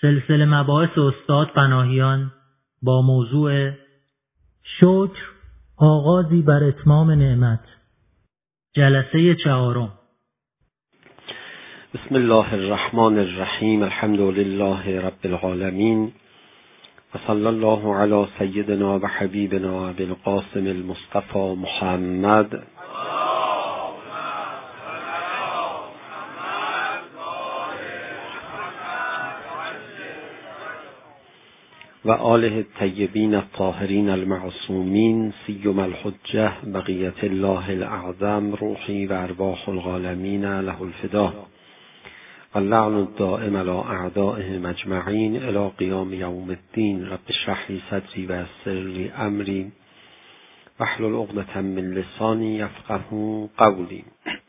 سلسله مباحث استاد پناهیان با موضوع شکر آغازی بر اتمام نعمت، جلسه 4. بسم الله الرحمن الرحیم. الحمد لله رب العالمین و صلی الله علی سیدنا و حبیبنا ابی القاسم المصطفى محمد و آله الطیبین الطاهرین المعصومین سیما الحجة بقیة الله الاعظم روحی و ارواح العالمین له الفدا و اللعن الدائم علی اعدائهم اجمعین الی قیام یوم الدین. رب اشرح لی صدری و یسر لی امری واحلل عقدة من لسانی یفقهوا قولی.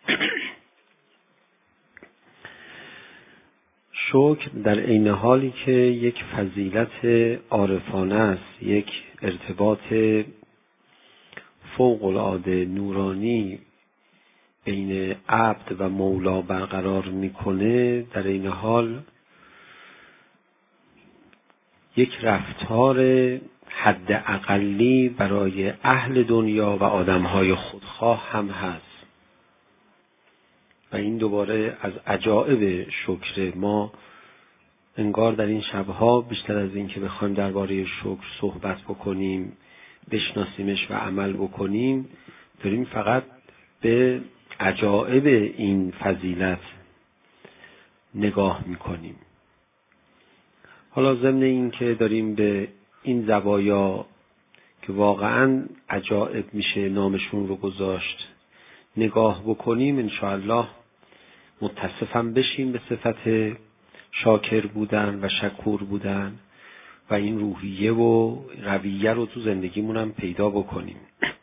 شکر در عین حالی که یک فضیلت عارفانه است، یک ارتباط فوق العاده نورانی بین عبد و مولا برقرار میکنه، در این حال یک رفتار حد اقلی برای اهل دنیا و آدمهای خودخواه هم هست. و این دوباره از عجائب شکر. ما انگار در این شبها بیشتر از این که بخوایم درباره شکر صحبت بکنیم، بشناسیمش و عمل بکنیم، داریم فقط به عجائب این فضیلت نگاه میکنیم. حالا ضمن این که داریم به این زوایا که واقعا عجائب میشه نامشون رو گذاشت نگاه بکنیم، انشاءالله متصفم بشیم به صفت شاکر بودن و شکور بودن و این روحیه و رویه رو تو زندگیمون هم پیدا بکنیم.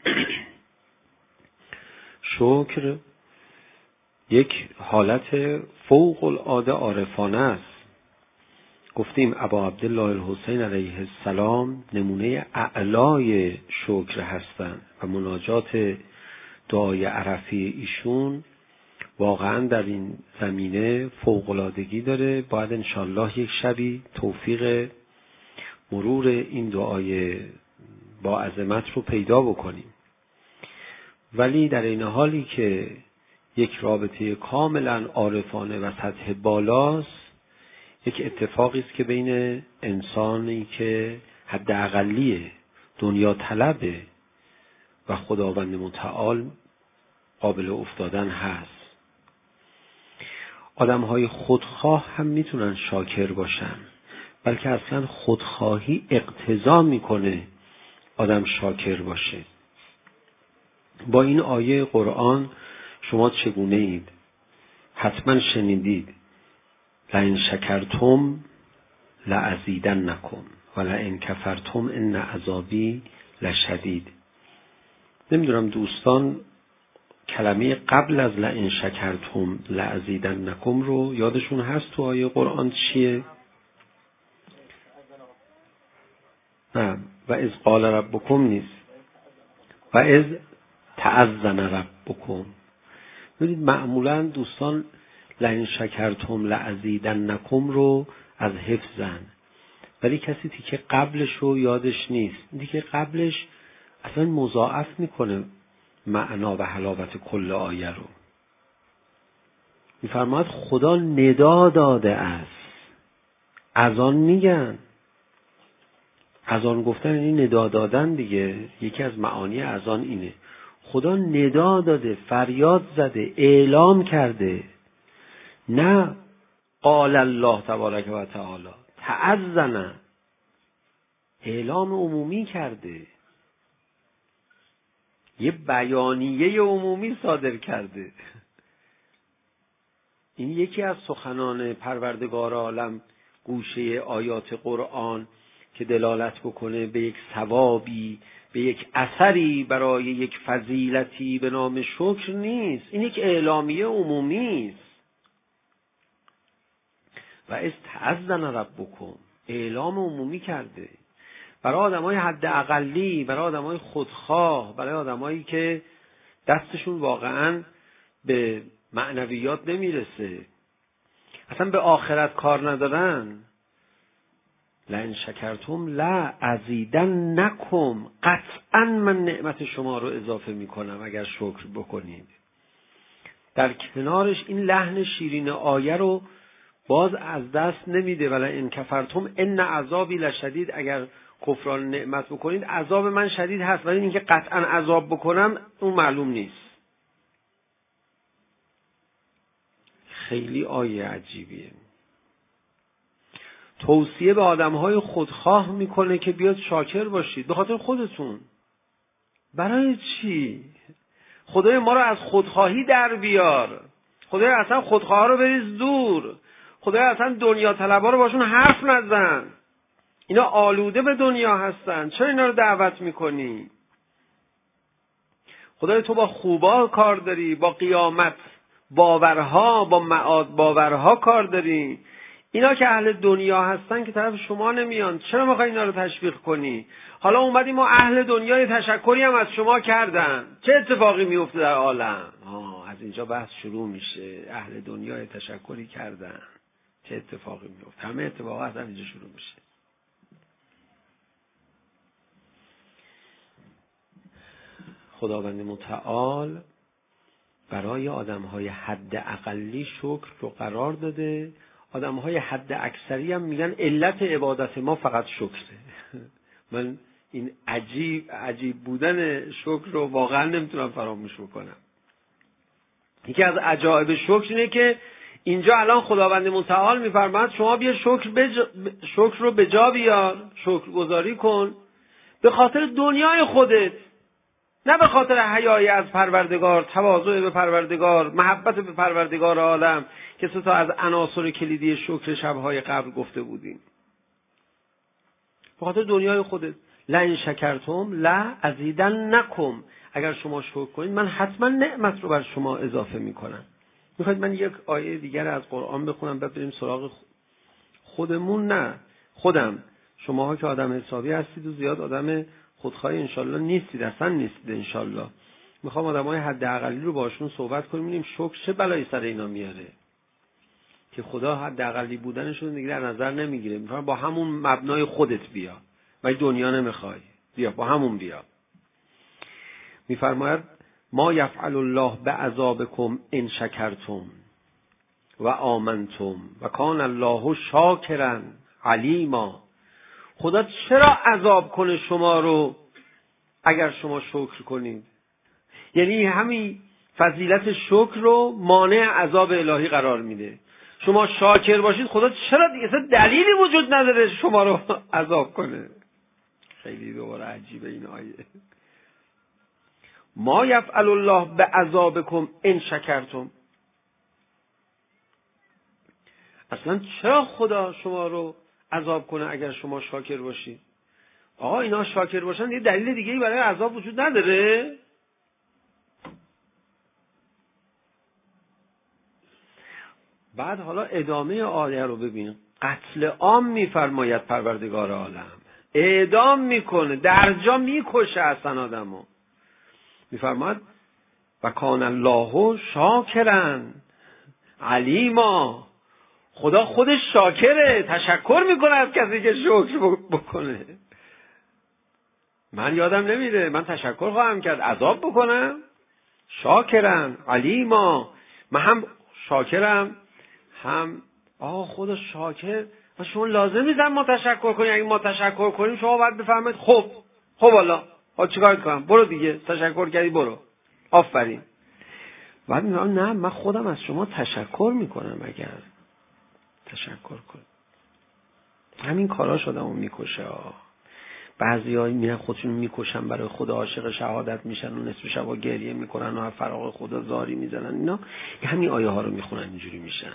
شکر یک حالت فوق العاده عارفانه است. گفتیم ابا عبدالله الحسین علیه السلام نمونه اعلای شکر هستند و مناجات دعای عرفی ایشون واقعا در این زمینه فوق‌العادگی داره. باید انشالله یک شبی توفیق مرور این دعای با عظمت رو پیدا بکنیم. ولی در این حالی که یک رابطه کاملا عارفانه و سطح بالاست، یک اتفاقی است که بین انسانی که حد اقلیه دنیا طلبه و خداوند متعال قابل افتادن هست. آدم‌های خودخواه هم میتونن شاکر باشن، بلکه اصلا خودخواهی اقتضا میکنه آدم شاکر باشه. با این آیه قرآن شما چگونه اید؟ حتما شنیدید لئن شکرتم لأزیدنکم و لئن کفرتم ان عذابی لشدید. نمیدونم دوستان کلمه قبل از لئن شکرتم لأزیدنکم رو یادشون هست تو آیه قرآن چیه؟ نه، و اذ قال ربکم نیست، و اذ تأذن ربکم. ببینید معمولا دوستان لئن شکرتم لأزیدنکم رو از حفظن، ولی کسی تیکه قبلش رو یادش نیست. تیکه قبلش اصلا مضاعف میکنه معنا و حلاوت کل آیه رو. میفرماید خدا ندا داده است. اذان میگن، اذان گفتن یعنی ندا دادن دیگه. یکی از معانی اذان اینه. خدا ندا داده، فریاد زده، اعلام کرده. نه قال الله تبارک و تعالی، تأذن، اعلام عمومی کرده، یه بیانیه عمومی صادر کرده. این یکی از سخنان پروردگار عالم گوشه آیات قرآن که دلالت بکنه به یک ثوابی، به یک اثری برای یک فضیلتی به نام شکر نیست. این یک اعلامیه عمومی است. و اذ تأذن ربکم، اعلام عمومی کرده برای آدمای حد اقلی، برای آدمای خودخواه، برای آدمایی که دستشون واقعا به معنویات نمیرسه، اصلا به آخرت کار ندارن. لئن شکرتم لا ازیدنکم، قطعا من نعمت شما رو اضافه میکنم اگر شکر بکنید. در کنارش این لحن شیرین آیه رو باز از دست نمیده. ولئن کفرتم ان عذابی لشدید، اگر کفران نعمت بکنید عذاب من شدید هست، ولی اینکه قطعا عذاب بکنم اون معلوم نیست. خیلی آیه عجیبیه. توصیه به آدمهای خودخواه میکنه که بیاد شاکر باشید به خاطر خودتون. برای چی؟ خدای ما رو از خودخواهی در بیار. خدای اصلا خودخواه رو بریز دور. خدای اصلا دنیا طلبا رو باشون حرف نزن. اینا آلوده به دنیا هستن، چرا اینا رو دعوت میکنی؟ خدای تو با خوبا کار داری، با قیامت باورها، با معاد باورها کار داری. اینا که اهل دنیا هستن که طرف شما نمیان، چرا میخوای اینا رو تشویق کنی؟ حالا اومدیم ما اهل دنیای تشکری هم از شما کردن، چه اتفاقی میفته در عالم؟ از اینجا بحث شروع میشه. اهل دنیای تشکری کردن، چه اتفاقی میفته؟ همه اتفاقات از اینجا شروع میشه. خداوند متعال برای آدم‌های حد اقلی شکر رو قرار داده. آدم‌های حد اکثری هم میگن علت عبادت ما فقط شکره. من این عجیب بودن شکر رو واقعا نمیتونم فراموش بکنم. یکی از عجایب شکر اینه که اینجا الان خداوند متعال میفرماید شما بیا شکر رو به جا بیار، شکرگزاری کن به خاطر دنیای خودت، نه به خاطر حیای از پروردگار، تواضع به پروردگار، محبت به پروردگار عالم که سه تا از عناصر کلیدی شکر شب‌های قبل گفته بودیم. به خاطر دنیای خودت. لئن شکرتم لا ازیدنکم، اگر شما شکر کنید من حتما نعمت رو بر شما اضافه میکنم. میخواید من یک آیه دیگر از قرآن بخونم بعد بریم سراغ خودمون؟ نه، خودم. شماها که آدم حسابی هستید و زیاد آدم خودخواهی انشالله نیستید، اصلا نیستید انشالله. میخوام آدمای حد اقلی رو باشون صحبت کنیم، ببینیم شکر چه بلایی سر اینا میاره که خدا حد اقلی بودنشون دیگه در نظر نمیگیره. میگه با همون مبنای خودت بیا، ولی دنیا نمیخوای، بیا با همون بیا. میفرماید ما یفعل الله بعذابکم ان شکرتم و آمنتم و کان الله شاکرا علیما. خدا چرا عذاب کنه شما رو اگر شما شکر کنید؟ یعنی همین فضیلت شکر رو مانع عذاب الهی قرار میده. شما شاکر باشید خدا چرا دیگه دلیلی وجود نداره شما رو عذاب کنه. خیلی دوباره عجیبه این آیه. ما یفعل الله بعذابکم ان شکرتم. اصلا چرا خدا شما رو عذاب کنه اگر شما شاکر باشید؟ آقا اینا شاکر باشن یه دلیل دیگه‌ای برای عذاب وجود نداره؟ بعد حالا ادامه آیه رو ببین. قتل عام میفرماید پروردگار عالم، اعدام میکنه، در جا میکشه اصلا آدمو. میفرماید و کان الله شاکرا علیما. خدا خودش شاکره، تشکر میکنه از کسی که شکر بکنه. من یادم نمیره، من تشکر خواهم کرد، عذاب بکنم؟ شاکرا علیما. من هم شاکرم هم خدا شاکر. و شما لازم نیست ما تشکر کنیم. اگه ما تشکر کنیم شما باید بفهمید خب والا چیکار کنم؟ برو دیگه، تشکر کردی برو، آفرین. بعد میگم نه، من خودم از شما تشکر میکنم اگر تشکر کن. همین کارا شدمو میکشه. بعضیا میرن خودشون میکشن برای خدا، عاشق شهادت میشن و نصف شبا گریه میکنن و فراق خدا زاری میزنن. اینا همین آیه ها رو میخونن اینجوری میشن،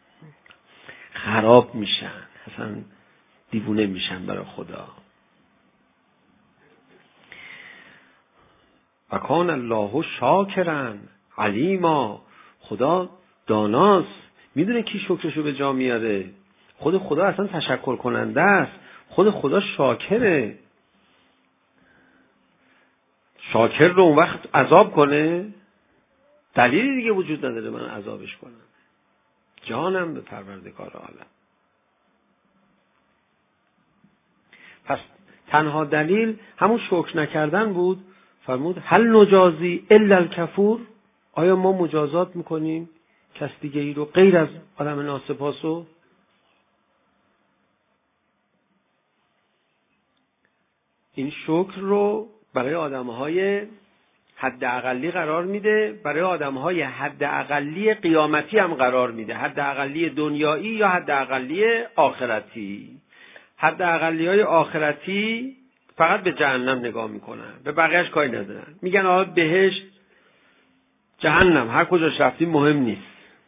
خراب میشن، اصلا دیوونه میشن برای خدا. و کان الله شاکرا علیما. خدا داناست، میدونه کی شکرشو به جا میاره. خود خدا اصلا تشکر کننده است، خود خدا شاکره. شاکر رو اون وقت عذاب کنه؟ دلیلی دیگه وجود نداره من عذابش کنم. جانم به پروردگار عالم. پس تنها دلیل همون شکر نکردن بود. فرمود هل نجازی الا الکفور، آیا ما مجازات میکنیم کس دیگه ای رو غیر از آدم ناسپاسو؟ این شکر رو برای آدمهای حد اقلی قرار میده، برای آدمهای حد اقلی قیامتی هم قرار میده، حد اقلی دنیایی یا حد اقلی آخرتی. حد اقلی های آخرتی فقط به جهنم نگاه میکنن، به بقیهش کاری ندارن، میگن آقا بهشت جهنم هر کجاش رفتیم مهم نیست.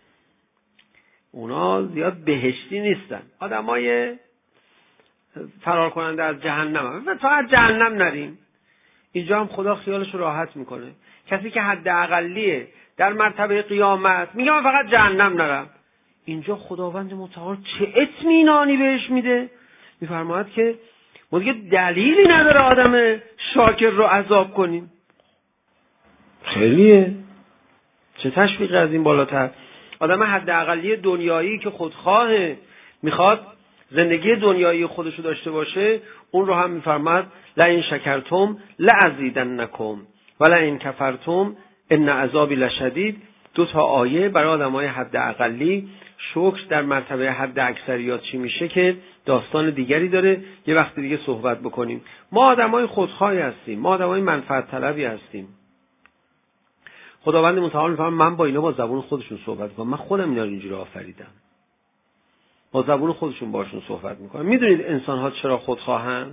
اونا زیاد بهشتی نیستن، آدمای فرار کننده از جهنم هم. تا از جهنم نریم. اینجا هم خدا خیالش راحت میکنه. کسی که حد اقلیه در مرتبه قیامت میگه من فقط جهنم نرم، اینجا خداوند متعال چه اطمینانی بهش میده، میفرماید که ما دیگه دلیلی نداره آدم شاکر رو عذاب کنیم. خیلیه، چه تشویق از این بالاتر. آدم حد اقلی دنیایی که خودخواهه، میخواد زندگی دنیایی خودشو داشته باشه، اون رو هم میفرماد لئن شکرتم لازیدنکم ولئن کفرتم ان عذابی لشدید. 2 آیه برای آدمای حد اقلی. شکر در مرتبه حد اکثریات چی میشه که داستان دیگری داره، یه وقت دیگه صحبت بکنیم. ما آدمای خودخواهی هستیم، ما آدمای منفعت طلبی هستیم. خداوند متعال میفرماید من با اینا با زبون خودشون صحبت میکنم، من خودم اینا رو اینجوری آفریدم، با زبون خودشون باشون صحبت میکنم. میدونید انسان ها چرا خودخواهن؟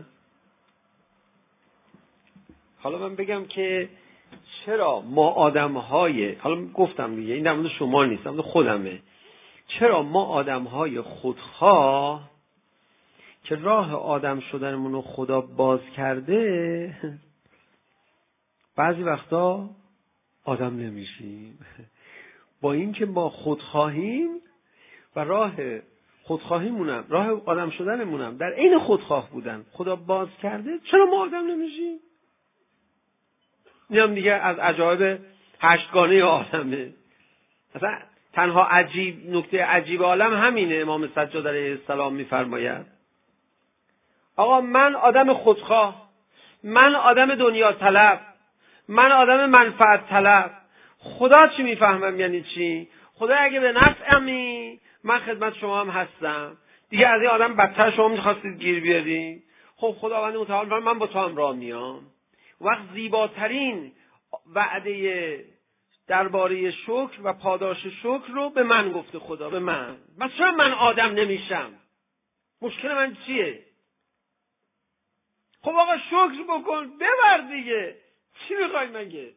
حالا من بگم که چرا ما آدمهای، حالا گفتم دیگه این در مورد شما نیست، در مورد خودمه. چرا ما آدمهای خودخواه که راه آدم شدنمون رو خدا باز کرده بعضی وقتا آدم نمیشیم؟ با این که ما خودخواهیم و راه خودخواهیمونم، راه آدم شدنمونم در عین خودخواه بودن خدا باز کرده، چرا ما آدم نمیشیم؟ اینم دیگه از عجایب هشتگانه عالمه. مثلا تنها نکته عجیب عالم همینه. امام سجاد علیه السلام میفرماید آقا من آدم خودخواه، من آدم دنیا طلب، من آدم منفعت طلب، خدا چی میفهمم یعنی چی؟ خدا اگه به نفعمی من خدمت شما هم هستم دیگه، از این آدم بدتر شما میخواستید گیر بیارین. خب خداوند متعال من با تو هم راه میام. وقت زیباترین وعده درباره شکر و پاداش شکر رو به من گفته خدا، به من. چرا من آدم نمیشم؟ مشکل من چیه؟ خب آقا شکر بکن ببر دیگه، چی میخوای مگه؟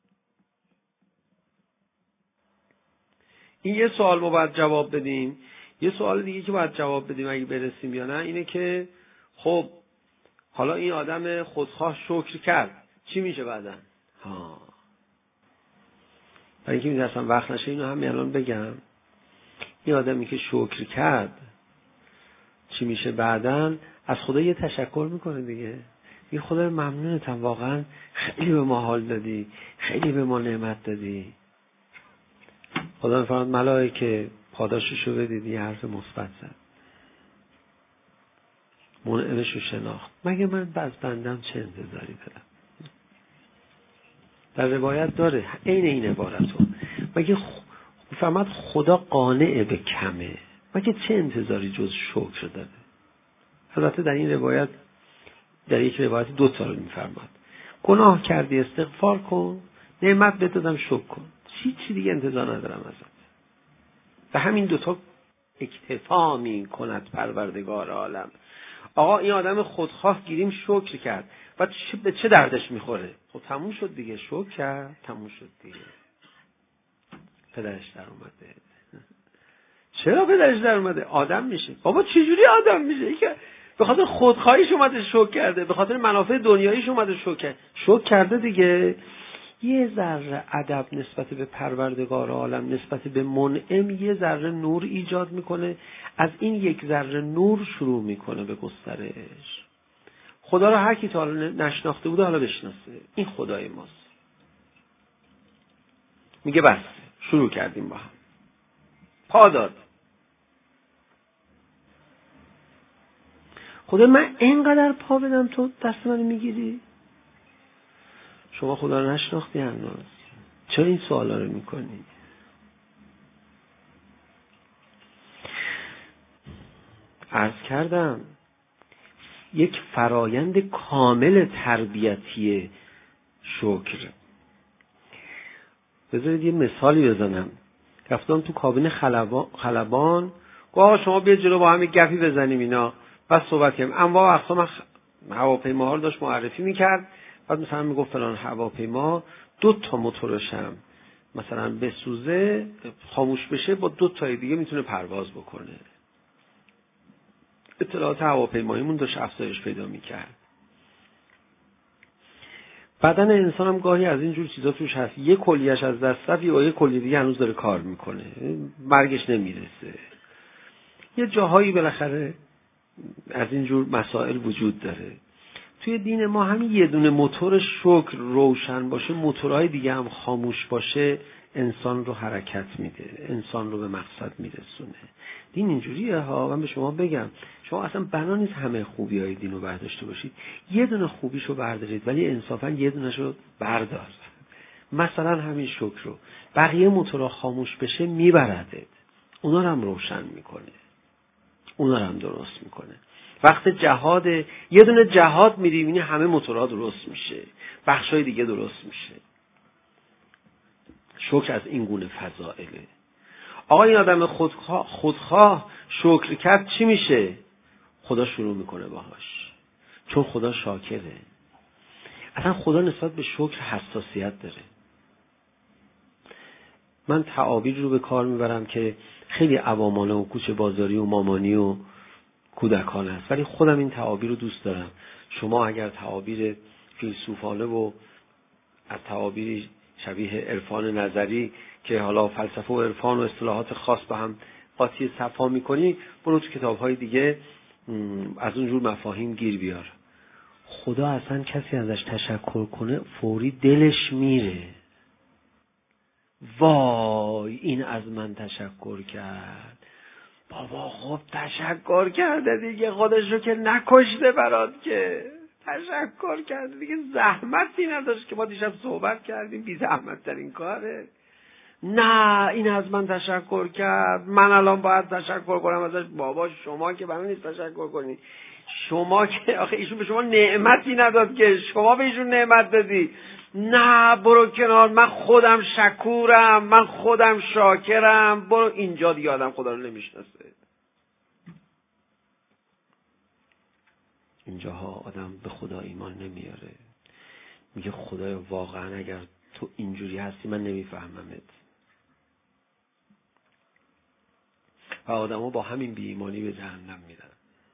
این یه سوال ما باید جواب بدیم. یه سوال دیگه که باید جواب بدیم اگه برسیم یا نه اینه که خب حالا این آدم خودخواه شکر کرد، چی میشه بعداً؟ برای اینکه می‌دونستم وقت نشه اینو هم الان بگم. این آدمی که شکر کرد چی میشه بعداً؟ از خدا یه تشکر میکنه دیگه. این خدا ممنونتم، واقعا خیلی به ما حال دادی، خیلی به ما نعمت دادی. خدا میفرماد ملائکه پاداششو بدید، یه حرف مثبت زد، منعمشو شناخت. مگه من از بندم چه انتظاری دارم؟ در روایت داره عین این عبارتو، مگه میفرماد خدا قانع به کمه، مگه چه انتظاری جز شکر داره؟ البته در این روایت، در یک روایت 2 تا رو میفرماد، گناه کردی استغفار کن، نعمت بهت دادم شکر کن، چی دیگه انتظار ندارم ازت. و همین 2 تا اکتفا می کند پروردگار عالم. آقا این آدم خودخواه گیریم شکر کرد و به چه دردش میخوره؟ خب تموم شد دیگه، شکر کرد تموم شد دیگه. پدرش در اومده. چرا پدرش در اومده؟ آدم میشه. بابا چجوری آدم میشه؟ این که به خاطر خودخواهیش اومده شکر کرده، به خاطر منافع دنیاییش اومده شکر کرده دیگه. یه ذره ادب نسبت به پروردگار عالم، نسبت به منعم، یه ذره نور ایجاد میکنه. از این یک ذره نور شروع میکنه به گسترش. خدا رو هر کی تا حالا نشناخته بوده حالا بشناسه. این خدای ماست. میگه بس شروع کردیم با هم، پا داد. خدا من اینقدر پا بدم تو دست منو میگیری؟ شما خدا رو نشناختی هنوز، چرا این سوالا رو میکنی؟ عرض کردم یک فرایند کامل تربیتی شکر. بذارید یه مثالی بزنم. رفتم تو کابین خلبان، گفت شما بیا جلو با هم یک گپی بزنیم اینا، بعد صحبت کردیم. انواع اقسام هواپیماها رو داشت معرفی میکرد. بعد مثلا میگفت فلان هواپیما 2 موتورش هم مثلا بسوزه، خاموش بشه، با 2 دیگه میتونه پرواز بکنه. اطلاعات هواپیماییمون داشت افزایش پیدا میکرد. بدن انسان هم گاهی از این جور چیزا توش هست، یه کلیه‌اش از دست رفت یا یه کلیه دیگه هنوز داره کار میکنه، مرگش نمیرسه. یه جاهایی بالاخره از این جور مسائل وجود داره. توی دین ما همین یه دونه موتور شکر روشن باشه، موتورهای دیگه هم خاموش باشه، انسان رو حرکت میده، انسان رو به مقصد میرسونه. دین اینجوریه ها. من به شما بگم، شما اصلا بنا نیست همه خوبی‌های دین رو برداشته باشید، یه دونه خوبیشو بردارید، ولی انصافا یه دونهشو بردار. مثلا همین شکر رو، بقیه موتورها خاموش بشه میبردت، اونا رو هم روشن میکنه، اونا رو هم درست میکنه. وقت جهاد، یه دونه جهاد میری میبینی همه موتورها درست میشه، بخشای دیگه درست میشه. شکر از این گونه فضائله. آقا این آدم خودخواه شکر کرد چی میشه؟ خدا شروع میکنه باهاش، چون خدا شاکره. اصلا خدا نسبت به شکر حساسیت داره. من تعابیر رو به کار میبرم که خیلی عوامانه و کوچه بازاری و مامانی و کودکانه است، ولی خودم این تعابیر رو دوست دارم. شما اگر تعابیر فیلسوفانه و از تعابیر شبیه عرفان نظری که حالا فلسفه و عرفان و اصطلاحات خاص به هم قاطی صفا میکنی، برو تو کتاب‌های دیگه از اونجور مفاهیم گیر بیار. خدا اصلا کسی ازش تشکر کنه فوری دلش میره. وای این از من تشکر کرد. بابا خب تشکر کرده دیگه، خودشو که نکشته برات که تشکر کرده دیگه، زحمتی نداشت که ما دیشب صحبت کردیم بی زحمت ترین کاره. نه این از من تشکر کرد، من الان باید تشکر کنم ازش. بابا شما که برای نیست تشکر کنی، شما که آخه ایشون به شما نعمتی نداد که شما به ایشون نعمت دادی. نه برو کنار، من خودم شکورم، من خودم شاکرم. برو اینجا دیگه آدم خدا رو نمیشناسه. اینجاها آدم به خدا ایمان نمیاره، میگه خدایا واقعا اگر تو اینجوری هستی من نمیفهممت. و آدم ها با همین بی ایمانی به جهنم میرن.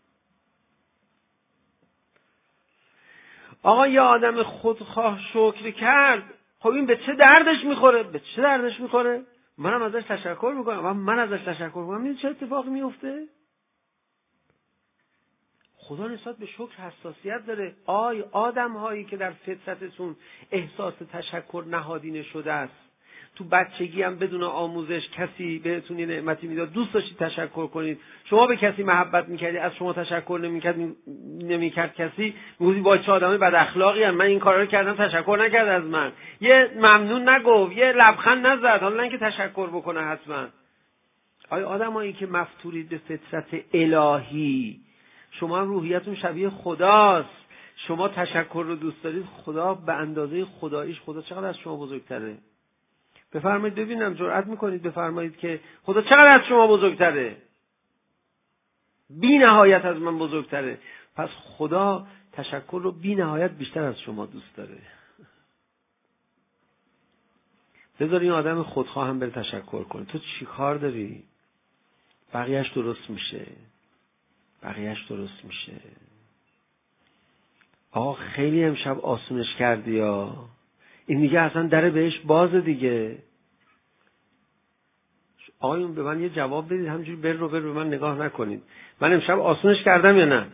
آقا یه آدم خودخواه شکر کرد، خب این به چه دردش میخوره؟ به چه دردش میخوره؟ منم ازش تشکر میکنم و من ازش تشکر میکنم. این چه اتفاقی میفته؟ خدا نسبت به شکر حساسیت داره. آدم هایی که در فطرتتون احساس تشکر نهادینه شده است، تو بچگی هم بدون آموزش کسی بهتون یه نعمتی میداد، دوست داشتید تشکر کنید. شما به کسی محبت میکردی، از شما تشکر نمیکرد کسی، میگوزی با چه آدمی بد اخلاقی هم، من این کارا رو کردم تشکر نکرد از من، یه ممنون نگفت، یه لبخند نزد، حالا نه اینکه تشکر بکنه حتما. آدمایی که مفتورید به فطرت الهی، شما هم روحیتون شبیه خداست، شما تشکر رو دوست دارید، خدا به اندازه خداییش، خدا چقدر از شما بزرگتره. بفرمایید ببینم، جرأت میکنید بفرمایید که خدا چقدر از شما بزرگتره؟ بی نهایت از من بزرگتره. پس خدا تشکر رو بی نهایت بیشتر از شما دوست داره. بذار این آدم خودخواه هم بره تشکر کنه. تو چی کار داری؟ بقیهش درست میشه، بقیهش درست میشه. آقا خیلی امشب آسونش کردی یا این دیگه اصلا در بهش باز دیگه. آقایون به من یه جواب بدید، همینجوری بر رو به من نگاه نکنید. من امشب آسونش کردم یا نه؟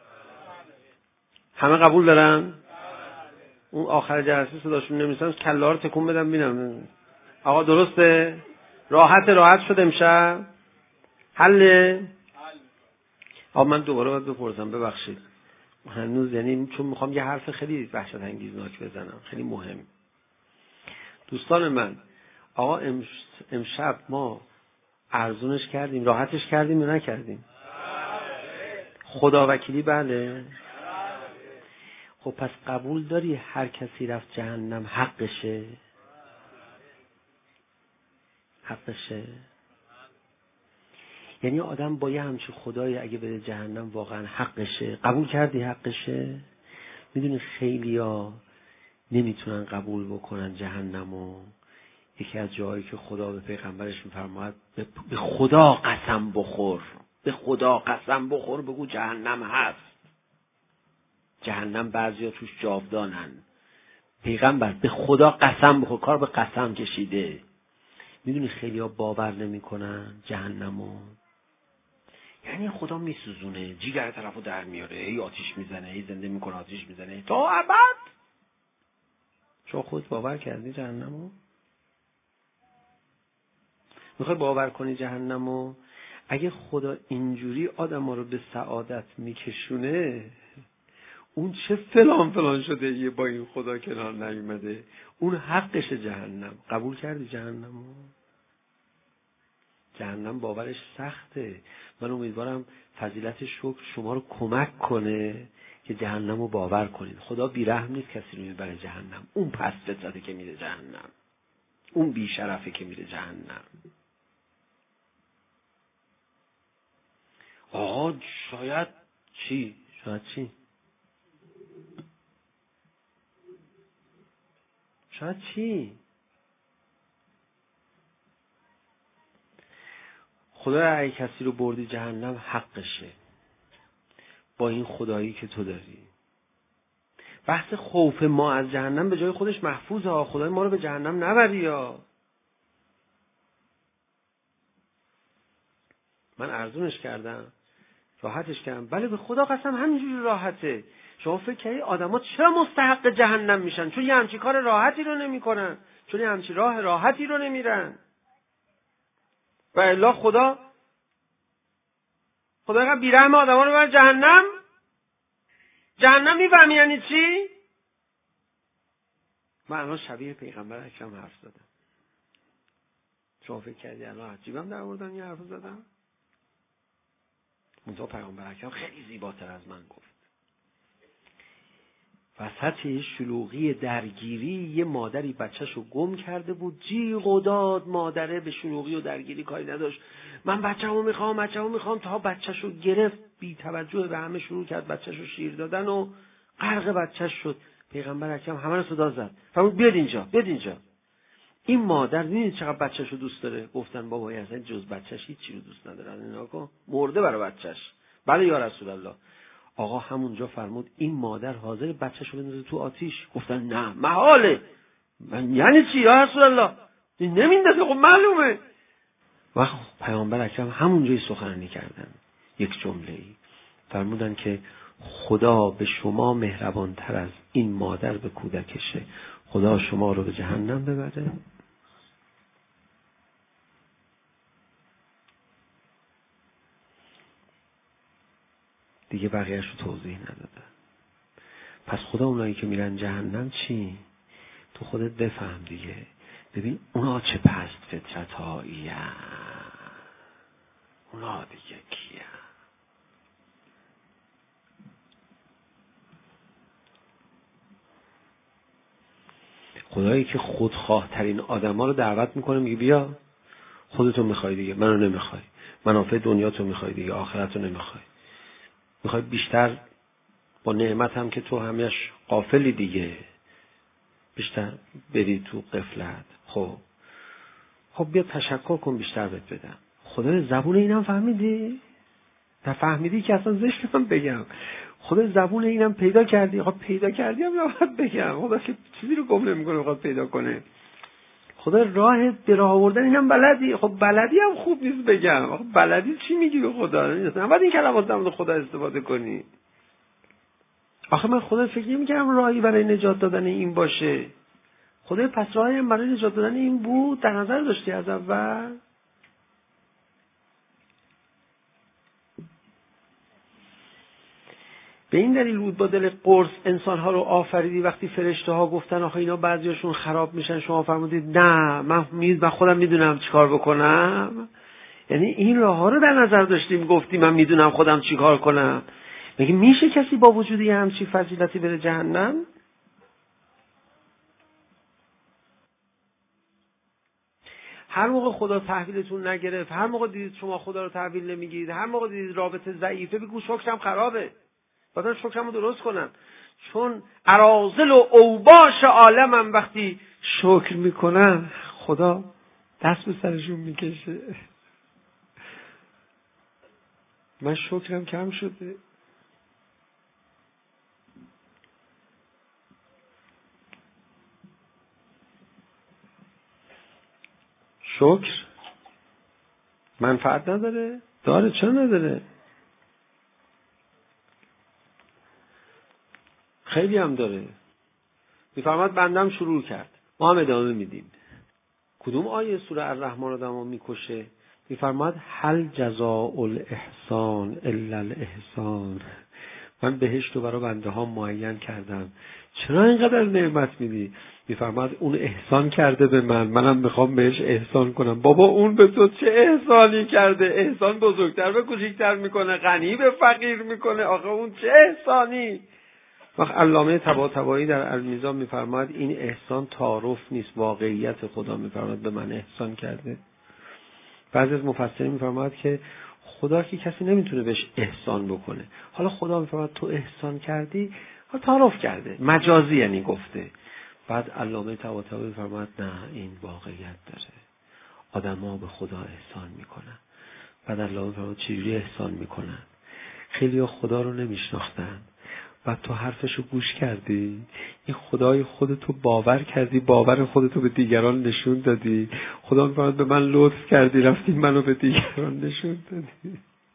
همه قبول دارن؟ اون آخر جلسه صداشون نمیسن کلا رو تکون بدم ببینم. آقا درسته؟ راحت شد امشب؟ حله؟ من دوباره باید بپرسم، ببخشید هنوز، یعنی چون میخوام یه حرف خیلی وحشت انگیزناک بزنم، خیلی مهم. دوستان من، آقا امشب ما ارزونش کردیم، راحتش کردیم یا نکردیم؟ خدا وکیلی بله. خب پس قبول داری هر کسی رفت جهنم حقشه؟ حقشه؟ یعنی آدم با یه همچین خدایی اگه بره جهنم واقعا حقشه؟ قبول کردی حقشه؟ میدونی خیلیا نمیتونن قبول بکنن جهنمو. یکی از جاهایی که خدا به پیغمبرش میفرماید به خدا قسم بخور، به خدا قسم بخور بگو جهنم هست. جهنم بعضیا توش جاودانن. پیغمبر به خدا قسم بخور، کار به قسم کشیده. میدونی خیلیا باور نمیکنن جهنمو. یعنی خدا میسوزونه، جیگر طرفو در میاره، ای آتیش میزنه، ای زنده میکنه، آتیش میزنه تا ابد. شما خود باور کردی جهنمو؟ میخوای باور کنی جهنمو؟ اگه خدا اینجوری آدما رو به سعادت میکشونه، اون چه فلان شده یه با این خدا کنار نیومده. اون حقش جهنم. قبول کردی جهنمو؟ جهنم باورش سخته. من امیدوارم فضیلت شکر شما رو کمک کنه که جهنم رو باور کنید. خدا بیرحم نیست کسی رو میبره جهنم. اون پس فطرته که میره جهنم، اون بیشرفه که میره جهنم. آقا شاید چی؟ شاید چی؟ شاید چی؟ خدا اگه کسی رو بردی جهنم حقشه با این خدایی که تو داری. بحث خوف ما از جهنم به جای خودش محفوظه ها. خدای ما رو به جهنم نبری ها. من ارزونش کردم، راحتش کردم. بله به خدا قسم همینجوری راحته. شما فکر کردی آدما چرا مستحق جهنم میشن؟ چون یه همچین کار راحتی رو نمیکنن، چون یه همچین راه راحتی رو نمیرن. و الا خدا اینقدر بیرحم آدما رو ببره جهنم؟ جهنم میفهمی یعنی چی؟ من الان شبیه پیغمبر اکرم حرف زدم. شما فکر کردی الان عجیبم در آوردن یه حرف زدم؟ منتها پیغمبر اکرم خیلی زیباتر از من گفت. وسط شلوغی درگیری یه مادری بچه‌شو گم کرده بود، جیغ و داد. مادره به شلوغی و درگیری کاری نداشت. من بچه‌مو میخوام تا بچه‌شو گرفت، بی توجه به همه شروع کرد بچه‌شو شیر دادن و غرق بچه‌ش شد. پیغمبر اکرم همه رو صدا زد، فرمود بیاد اینجا. این مادر می‌دونید چقدر بچه‌شو دوست داره؟ گفتن بابا اصلا جز بچه‌ش هیچی رو دوست نداره. اینا کن مرده برای بچه‌ش. بله یا رسول الله. آقا همونجا فرمود این مادر حاضر بچه‌شو بندازه تو آتیش. گفتن نه محاله. من یعنی چی یا رسول الله؟ این نمیندازه. خب معلومه. و پیامبر اکرم همونجایی سخنرانی کردن. یک جمله‌ای فرمودن که خدا به شما مهربان‌تر از این مادر به کودکشه. خدا شما رو به جهنم ببره. دیگه بقیه‌اش رو توضیح ندادن. پس خدا اونایی که میرن جهنم چی؟ تو خودت بفهم دیگه. ببین اونا چه پست فطرت هایی، اونا دیگه کیه؟ خدایی که خودخواه ترین آدما رو دعوت میکنه، میگه بیا خودتو میخوای دیگه، منو نمیخوای، منافع دنیاتو میخوای دیگه، آخرتو نمیخوای، میخوای بیشتر با نعمت هم که تو همیش غافلی دیگه، بیشتر بری تو غفلت. خب بیا تشکر کن بیشتر بهت بدم. خدا زبون اینم فهمیدی؟ فهمیدی که اصلا زشت من بگم. خدا زبون اینم پیدا کردی. خب پیدا کردی هم باید بگم. خدا که چیزی رو گم نمیکنه بخواد پیدا کنه. خدا راه به راه آوردن اینم بلدی. خب بلدی هم خوب نیست بگم. خب بلدی چی میگی به خدا؟ نباید این کلمات در خدا استفاده کنی. آخه من خدا فکر نمی‌کردم راهی برای نجات دادن این باشه. خدا پس راهی هم برای نجات دادن این بود؟ در نظر داشتی از اول؟ به این دلیل بود با دل قرص انسانها رو آفریدی. وقتی فرشته ها گفتن آخه اینا بعضیاشون خراب میشن، شما فرمودید نه، من خودم میدونم چیکار بکنم. یعنی این راه ها رو در نظر داشتیم، گفتیم من میدونم خودم چیکار کنم. میگه میشه کسی با وجود یه همچین فضیلتی بره جهنم؟ هر موقع خدا تحویلتون نگرفت، هر موقع دیدید شما خدا رو تحویل نمیگیرید، هر موقع دیدید رابطه ضعیفه، بگو شکرم خرابه، بعدا شکرم رو درست کنم. چون اراذل و اوباش عالمم وقتی شکر میکنن خدا دست به سرشون میکشه. من شکرم کم شده. شکر منفعت نداره؟ داره. چرا نداره؟ خیلی هم داره. میفرماد بندم شروع کرد، ما هم ادامه میدیم. کدوم آیه سوره الرحمن آدمو میکشه؟ میفرماد هل جزاء الاحسان الا الاحسان. من بهشت رو برای بنده ها معین کردم، چرا اینقدر نعمت میدی؟ میفرماد اون احسان کرده به من، منم میخوام بهش احسان کنم. بابا اون به تو چه احسانی کرده؟ احسان بزرگتر به کوچیکتر میکنه، غنی به فقیر میکنه. آخه اون چه احسانی؟ وقت علامه طباطبایی در المیزان میفرماد این احسان تعارف نیست، واقعیت. خدا میفرماد به من احسان کرده. بعضی از مفسرین میفرماد که خدا که کسی نمیتونه بهش احسان بکنه، حالا خدا میفرماد تو احسان کردی، تعارف کرده، مجازی یعنی گفته. بعد علامه طباطبایی میفرماد نه، این واقعیت داره، آدم‌ها به خدا احسان میکنن. بعد علامه میفرماد چجوری احسان میکنن؟ خیلی‌ها خدا رو نمیشناختن، بعد تو حرفشو گوش کردی، این خدای خودتو باور کردی، باور خودتو به دیگران نشون دادی. خدا می‌فرماد به من لطف کردی، رفتی منو به دیگران نشون دادی.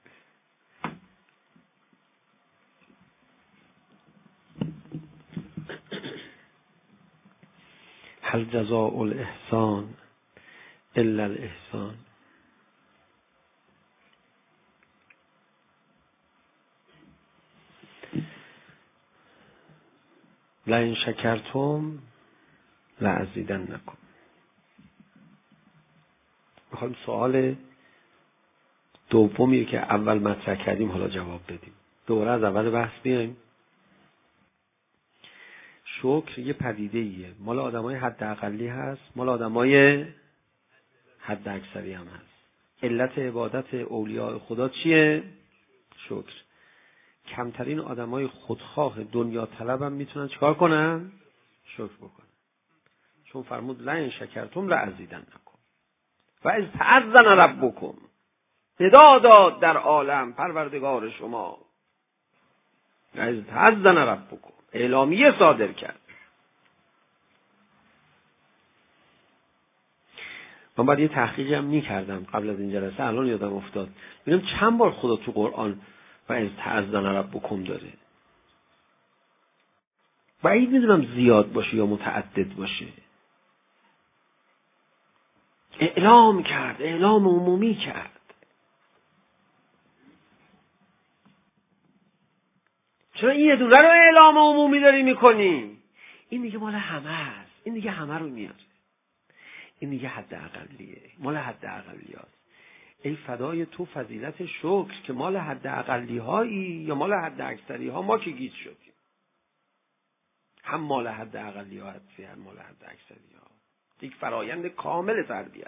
هل جزاء الاحسان الا الاحسان. لئن شکرتم لأزیدنکم. میخوایم سوال دومی که اول مطرح کردیم حالا جواب بدیم. دوباره از اول بحث بیایم. شکر یه پدیده ایه، مال آدمای حد اقلی هست، مال آدمای حد اکثری هم هست. علت عبادت اولیاء خدا چیه؟ شکر. کمترین آدمای خودخواه دنیا طلب هم میتونن چیکار کنن؟ شکر بکنن. چون فرمود لئن شکرتم لأزیدنکم و اذ تأذن ربکم. صدا داد در عالم پروردگار شما. و اذ تأذن ربکم، اعلامیه صادر کرد. من باید یه تحقیقی هم میکردم قبل از این جلسه، الان یادم افتاد. ببینم چند بار خدا تو قرآن و اذ تأذن ربکم داره. بعید میدونم زیاد باشه یا متعدد باشه. اعلام کرد، اعلام عمومی کرد. چرا این یه دونه رو اعلام عمومی داری میکنی؟ این دیگه مال همه است، این دیگه همه رو میاره، این دیگه حد اقلیه، مال حد اقلیاست. ای فدای تو فضیلت شکر که مال حد اقلی هایی یا مال حد اکثری ها. ما که گیج شدیم، هم مال حد اقلی ها هستی، هم مال حد اکثری ها. یک فرایند کامل تربیت.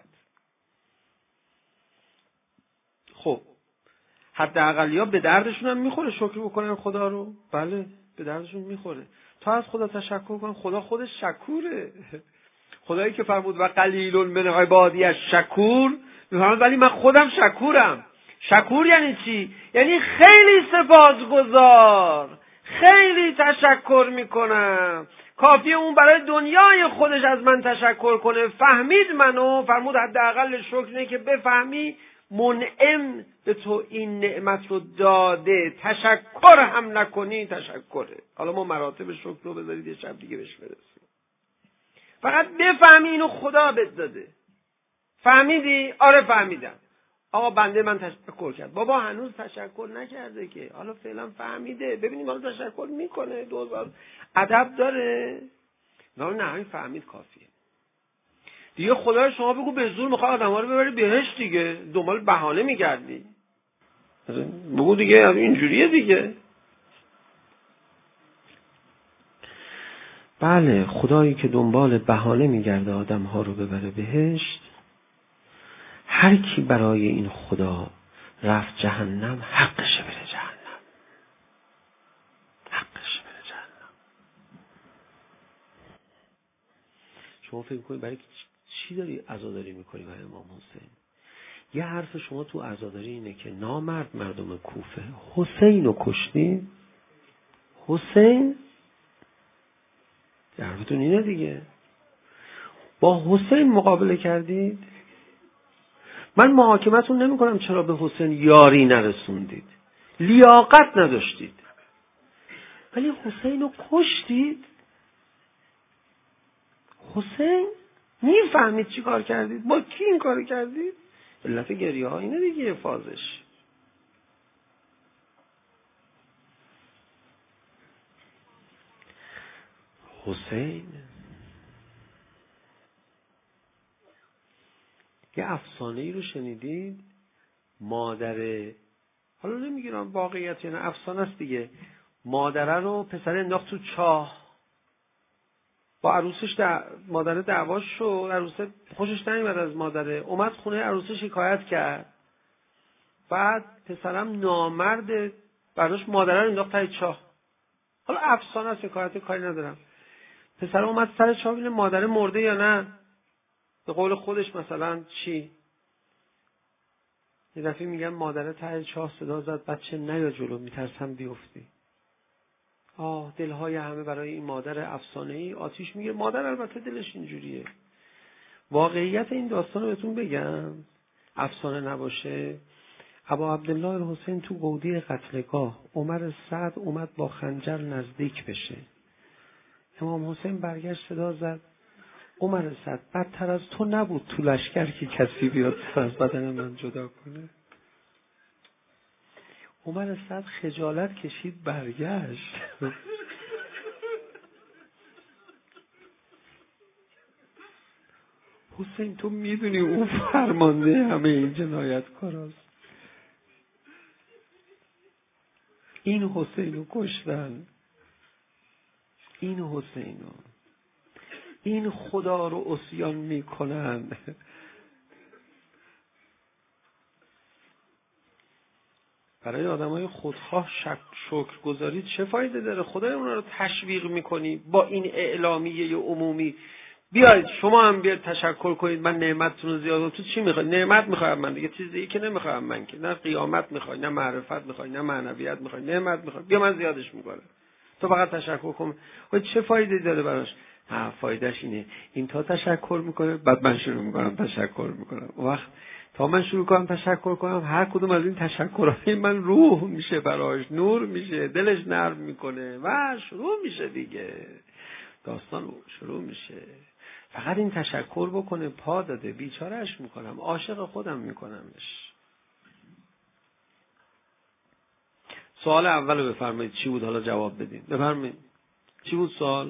خب حد اقلی ها به دردشون هم میخوره شکر بکنن خدا رو؟ بله به دردشون میخوره. تا از خدا تشکر کن، خدا خودش شکوره. خدایی که فرمود و قلیل من عبادی الشکور، میفرماد ولی من خودم شکورم. شکور یعنی چی؟ یعنی خیلی سپاسگزار، خیلی تشکر میکنم. کافیه اون برای دنیای خودش از من تشکر کنه. فهمید منو، فرمود حداقل شکر اینه که بفهمی منعم به تو این نعمت رو داده، تشکر هم نکنی تشکره. حالا ما مراتب شکر رو بذارید یه شب دیگه بهش برسیم. فقط بفهمی اینو خدا بهت داده. فهمیدی؟ آره فهمیدم. آقا بنده من تشکر کرد. بابا هنوز تشکر نکرده که، حالا فعلا فهمیده، ببینیم حالا تشکر میکنه، دوبار ادب داره. نه این فهمید کافیه دیگه. خدا شما بگو به زور میخواد آدم‌ها رو ببری بهشت دیگه، دنبال بهانه میگردی. بگو دیگه اینجوریه دیگه. بله، خدایی که دنبال بهانه میگرده آدم‌ها رو ببره بهشت، هر کی برای این خدا رفت جهنم حقشه بره جهنم، حقشه بره جهنم. شما فکر می‌کنید برای چی داری عزاداری می‌کنی برای امام حسین؟ یه حرف شما تو عزاداری اینه که نامرد مردم کوفه حسین رو کشتی؟ حسین؟ حرفتون اینه دیگه. با حسین مقابله کردید؟ من محاکمتون نمی کنم چرا به حسین یاری نرسوندید، لیاقت نداشتید، ولی حسین رو کشتید. حسین میفهمید چی کار کردید؟ با کی این کار کردید؟ علت گریه ها اینه دیگه. فازش حسین یه افسانه ای رو شنیدید؟ مادر، حالا نمیگیرم واقعیت یعنی افسانه است دیگه، مادره رو پسر انداخت تو چاه، با عروسش مادر دعواش شد، عروسه خوشش نیومد از مادره، اومد خونه عروسه شکایت کرد، بعد پسرم نامرد براش مادره رو انداخت ته چاه. حالا افسانه است، شکایت کاری ندارم. پسر اومد سر چاه ببینه مادر مرده یا نه، به قول خودش مثلا چی، یه دفعه میگن مادر ته چاه صدا زد بچه نیا جلو میترسم بیفتی. دلهای همه برای این مادر افسانه‌ای آتیش میگیره. مادر البته دلش اینجوریه. واقعیت این داستان رو بهتون بگم، افسانه نباشه. ابا عبدالله الحسین تو گودی قتلگاه، عمر سعد اومد با خنجر نزدیک بشه، امام حسین برگشت صدا زد عمر سعد بدتر از تو نبود تو لشکر که کسی بیاد سر از بدن من جدا کنه. عمر سعد خجالت کشید برگشت. حسین تو میدونی اون فرمانده همه این جنایتکاراست. این حسین رو کشتن، این حسین رو، این خدا رو عصیان میکنن. برای آدمای خودخواه شکرگزاری چه فایده داره؟ خدای اونا رو تشویق میکنی با این اعلامیه عمومی. بیاید شما هم بیاید تشکر کنید، من نعمتتون رو زیاد. تو چی میخوای؟ نعمت میخوام من دیگه، چیز دیگه که نمیخوام من که. نه قیامت میخوای، نه معرفت میخوای، نه معنویت میخوای، نعمت میخوای. بیا من زیادش میکنم، تو فقط تشکر کن. چه فایده داره براش؟ فایدهش اینه این تا تشکر میکنه، بعد من شروع میکنم تشکر میکنم. وقت تا من شروع کنم تشکر کنم، هر کدوم از این تشکرهای من روح میشه براش، نور میشه، دلش نرم میکنه و شروع میشه دیگه، داستان شروع میشه. فقط این تشکر بکنه، پا داده، بیچارهش میکنم، عاشق خودم میکنمش. سوال اول رو بفرمایید چی بود، حالا جواب بدین. بفرمایید چی بود سوال؟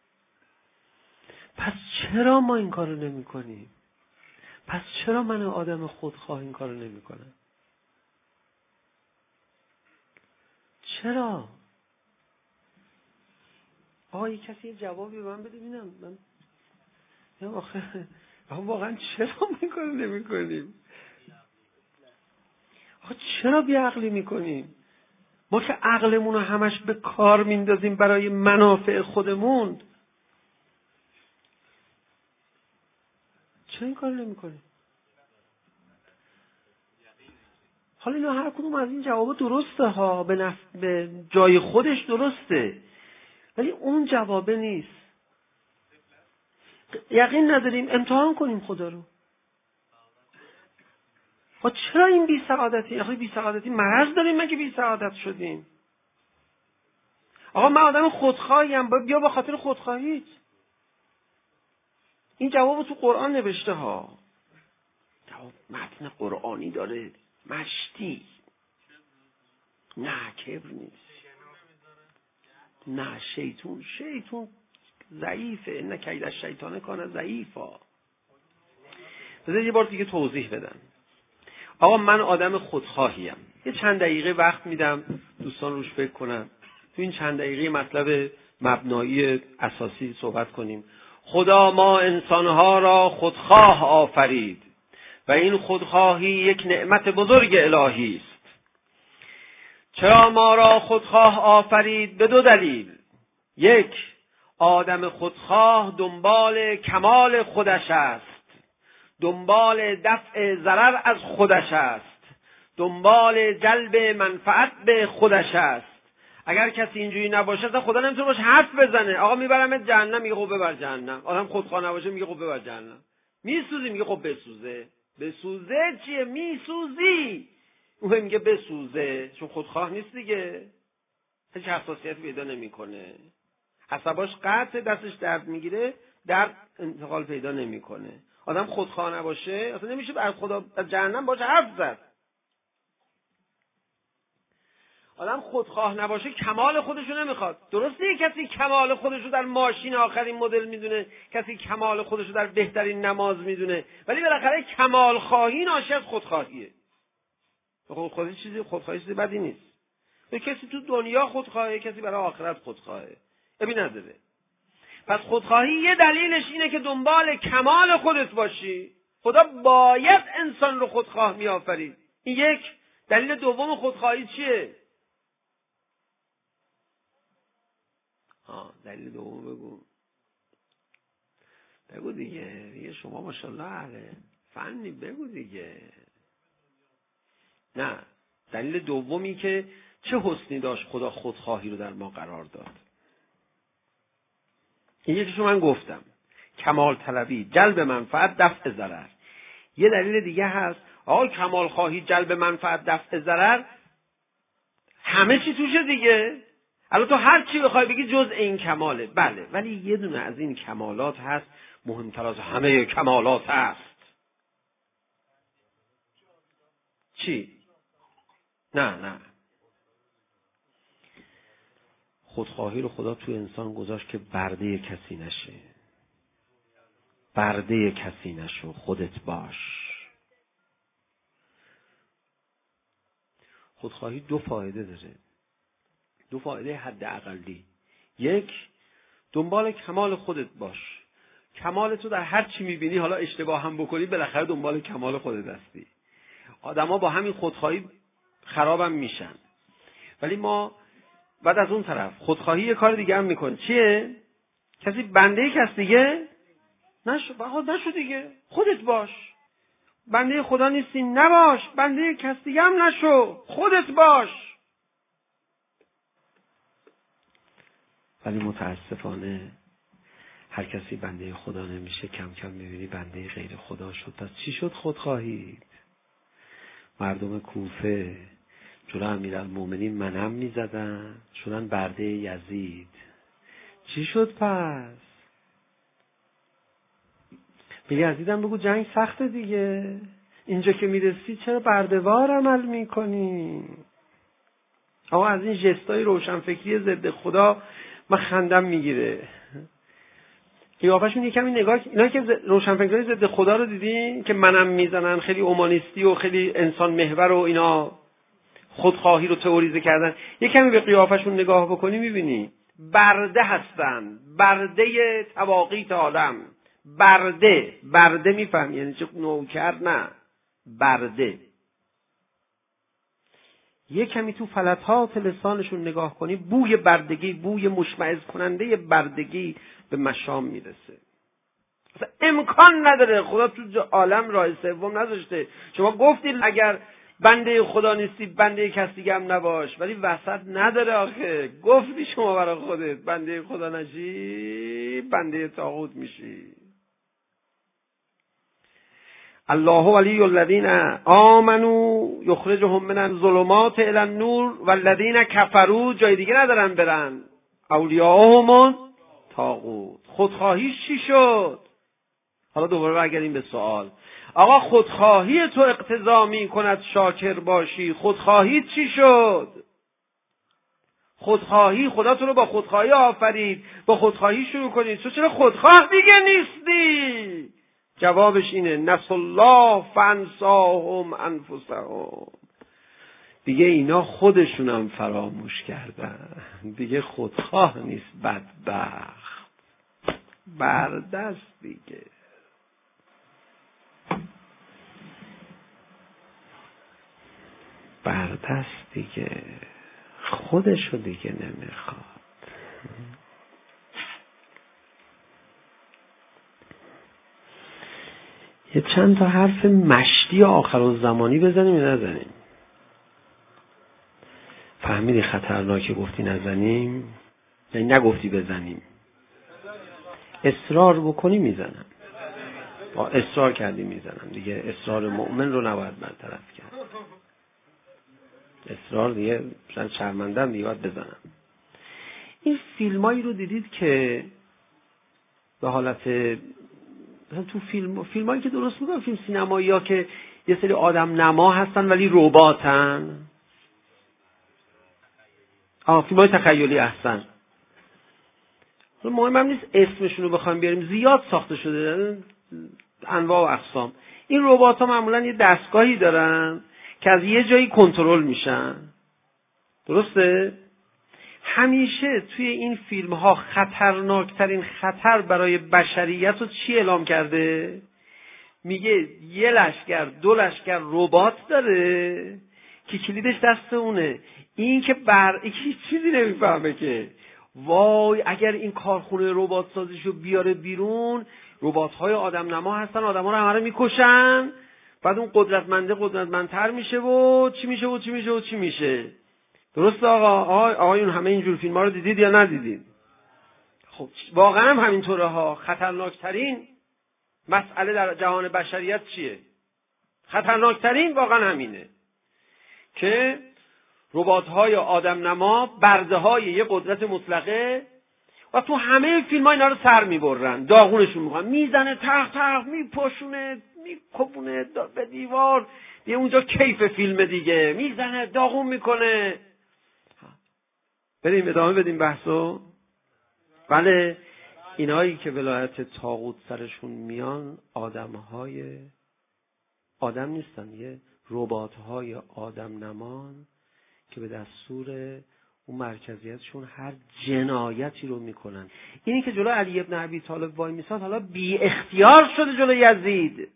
پس چرا ما این کارو نمی کنیم؟ پس چرا من آدم خودخواه این کارو نمی کنم؟ چرا؟ یه کسی جوابی به من بده ببینم. من آخه واقعا چرا ما این کارو نمی کنیم؟ چرا بیعقلی می کنیم؟ ما که عقلمون رو همش به کار میندازیم برای منافع خودمون، چرا این کار نمی کنیم؟ حالا اینا هر کدوم از این جوابا درسته ها، به جای خودش درسته، ولی اون جوابه نیست. یقین نداریم، امتحان کنیم خدا رو. چرا این بی سعادتی؟ بی سعادتی مرض داریم مگه بی سعادت شدیم؟ من آدم خودخواهیم، بیا با خاطر خودخواهیت. این جوابو تو قرآن نوشته ها. متن قرآنی داره، مشتی. نه کبر نیست، نه شیطون ضعیفه، نه کید الشیطان کان ضعیفا. بذار یه بار دیگه توضیح بدم. آقا من آدم خودخواهیم، یه چند دقیقه وقت میدم دوستان روش فکر کنن، تو این چند دقیقه مطلب مبنایی اساسی صحبت کنیم. خدا ما انسانها را خودخواه آفرید و این خودخواهی یک نعمت بزرگ الهی است. چرا ما را خودخواه آفرید؟ به دو دلیل. یک، آدم خودخواه دنبال کمال خودش است، دنبال دفع ضرر از خودش است، دنبال جلب منفعت به خودش است. اگر کسی اینجوری نباشه اصلا خدا نمیتونه باشه حرف بزنه. آقا میبرمت جهنم، میگه خب ببر جهنم. آدم خودخواه نباشه میگه خب ببر جهنم. میسوزی، میگه خب بسوزه. بسوزه چیه؟ میسوزی. اون میگه بسوزه، چون خودخواه نیست دیگه، هیچ حساسیت پیدا نمیکنه، عصباش قطع، دستش درد میگیره، درد انتقال پیدا نمیکنه. آدم خودخواه نباشه اصلا نمیشه از خدا از جهنم باشه حرف زد. آدم خودخواه نباشه کمال خودشو نمیخواد. درسته کسی کمال خودشو در ماشین آخرین مدل میدونه، کسی کمال خودشو در بهترین نماز میدونه، ولی بالاخره کمال خواهی ناشی از خودخواهیه. خودخواهی چیزی بدی نیست. کسی تو دنیا خودخواهه، کسی برای آخرت خودخواهه، ابی نداره. پس خودخواهی یه دلیلش اینه که دنبال کمال خودت باشی. خدا باید انسان رو خودخواه میآفرید. این یک. دلیل دوم خودخواهی چیه؟ دلیل دوم بگو دیگه شما ماشاءالله اهل فنی، بگو دیگه. نه، دلیل دومی که چه حسنی داشت خدا خودخواهی رو در ما قرار داد. این یکیشو من گفتم، کمال طلبی، جلب منفعت، دفع ضرر. یه دلیل دیگه هست، آقا کمال خواهی، جلب منفعت، دفع ضرر، همه چی توشه دیگه. الان تو هر چی بخوای بگی جز این کماله، بله، ولی یه دونه از این کمالات هست مهمتر از همه کمالات هست. چی؟ نه، خودخواهی رو خدا توی انسان گذاشت که برده کسی نشه. برده کسی نشو، خودت باش. خودخواهی دو فایده داره، دو فایده حداقلی. یک، دنبال کمال خودت باش. کمال تو در هر چی میبینی، حالا اشتباه هم بکنی بالاخره دنبال کمال خودت هستی. آدما با همین خودخواهی خرابم میشن. ولی ما بعد از اون طرف خودخواهی یه کار دیگه هم میکنه. چیه؟ کسی بنده کس دیگه نشو دیگه، خودت باش. بنده خدا نیستی، نباش. بنده کس دیگه هم نشو، خودت باش. ولی متاسفانه هر کسی بنده خدا نمیشه، کم کم میبینی بنده غیر خدا شد. پس چی شد خودخواهی؟ مردم کوفه جلو امیرالمومنین منم میزدن، شدن برده یزید. چی شد پس؟ به یزیدم بگو جنگ سخته دیگه، اینجا که میرسی چرا بردهوار عمل میکنی؟ اما از این جستای روشنفکری ضد خدا من خندم میگیره. قیافشون یکمی نگاه، اینا که روشنفکرای ضد خدا رو دیدین که منم میزنن، خیلی اومانیستی و خیلی انسان محور و اینا خودخواهی رو تئوریزه کردن، یکمی به قیافشون نگاه بکنی میبینی برده هستن، برده تواقیت عالم. برده میفهمی یعنی چه؟ نوکر نه، برده. یک کمی تو فلتات لسانشون نگاه کنی، بوی بردگی، بوی مشمئز کننده بردگی به مشام میرسه. اصلا امکان نداره، خدا تو عالم راه سوم نذاشته. شما گفتید اگر بنده خدا نیستی بنده کسی دیگه هم نباش، ولی وسط نداره آخه. گفتی شما برای خودت بنده خدا نشی بنده طاغوت میشی. الله ولی الذین آمنوا یخرجهم من الظلمات الی النور والذین کفروا جای دیگه ندارن برن، اولیاءهم طاغوت. خودخواهی چی شد؟ حالا دوباره برگردیم به سوال. آقا خودخواهی تو اقتضا می کند شاکر باشی. خودخواهی چی شد؟ خودخواهی، خدا تو رو با خودخواهی آفرید، با خودخواهی شروع کنید. تو چرا خودخواه دیگه نیستی؟ جوابش اینه نسوا الله فانساهم انفسهم. دیگه اینا خودشونم فراموش کردن، دیگه خودخواه نیست، بدبخت، بردست دیگه. بردست دیگه، خودشو دیگه نمیخواد. یه چند تا حرف مشتی آخرالزمانی بزنیم یا نزنیم؟ فهمیدی خطرناکه گفتی نزنیم؟ یعنی نگفتی بزنیم. اصرار بکنی میزنم، با اصرار کردی میزنم دیگه. اصرار مؤمن رو نباید برطرف کرد. اصرار دیگه مثلا شرمندم دیگه باید بزنم. این فیلمایی رو دیدید که به حالت مثلا تو فیلمایی که درست میگم، فیلم سینمایی ها که یه سری آدم نما هستن ولی رباتن. فیلمای تخیلی احسن. مهم هم نیست اسمشون رو بخوایم بیاریم، زیاد ساخته شده انواع و اقسام. این ربات ها معمولا یه دستگاهی دارن که از یه جایی کنترل میشن. درسته؟ همیشه توی این فیلم ها خطرناکترین خطر برای بشریت رو چی اعلام کرده؟ میگه یه لشکر 2 لشکر ربات داره که کلیدش دست اونه. این که هیچ چیزی نمیفهمه که وای اگر این کارخونه ربات سازیشو بیاره بیرون، ربات‌های آدم نما هستن، آدم‌ها رو همه رو میکشن، بعد اون قدرتمندتر میشه و چی میشه. درسته آقایون همه اینجور فیلم‌ها رو دیدید یا ندیدید؟ خب واقعا هم همینطوره ها. خطرناکترین مسئله در جهان بشریت چیه؟ خطرناکترین واقعا همینه که ربات‌های آدم نما برده‌های یه قدرت مطلقه و تو همه فیلم‌ها اینا رو سر می‌برن، داغونشون می‌کنن، میزنه تق میپاشونه، میکوبونه به دیوار. یه اونجا کیف فیلم دیگه، میزنه داغون میکنه. بریم ادامه بدیم بحثو. بله، اینایی که ولایت طاغوت سرشون میان آدم نیستن، یه ربات‌های آدم نمان که به دستور اون مرکزیتشون هر جنایتی رو میکنن. اینی که جلو علی ابن ابی طالب وای میساد حالا بی اختیار شده جلو یزید،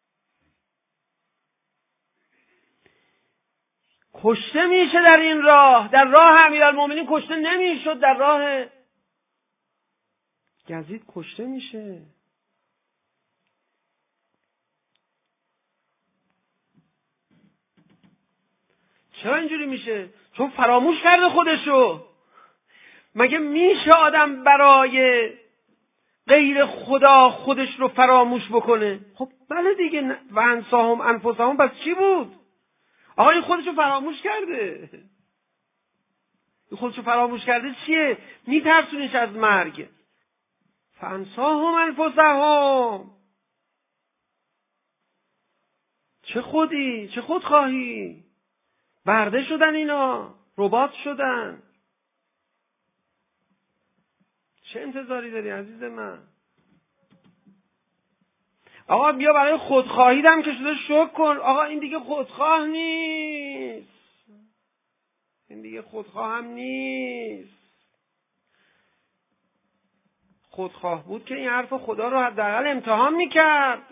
کشته میشه در این راه. در راه امیرالمومنین کشته نمیشد، در راه یزید کشته میشه. چرا اینجوری میشه؟ چون فراموش کرده خودشو. مگه میشه آدم برای غیر خدا خودش رو فراموش بکنه؟ خب بله دیگه. و انساهم انفسهم پس چی بود؟ آقا این خودشو فراموش کرده. این خودشو فراموش کرده چیه؟ میترسونیش از مرگ. فانساهم انفسهم. چه خودی؟ چه خودخواهی؟ برده شدن اینا، ربات شدن. چه انتظاری داری عزیز من؟ آقا بیا برای خودخواهی دم که شده شکر کن. آقا این دیگه خودخواه نیست، این دیگه خودخواه هم نیست. خودخواه بود که این حرف خدا رو حداقل امتحان میکرد.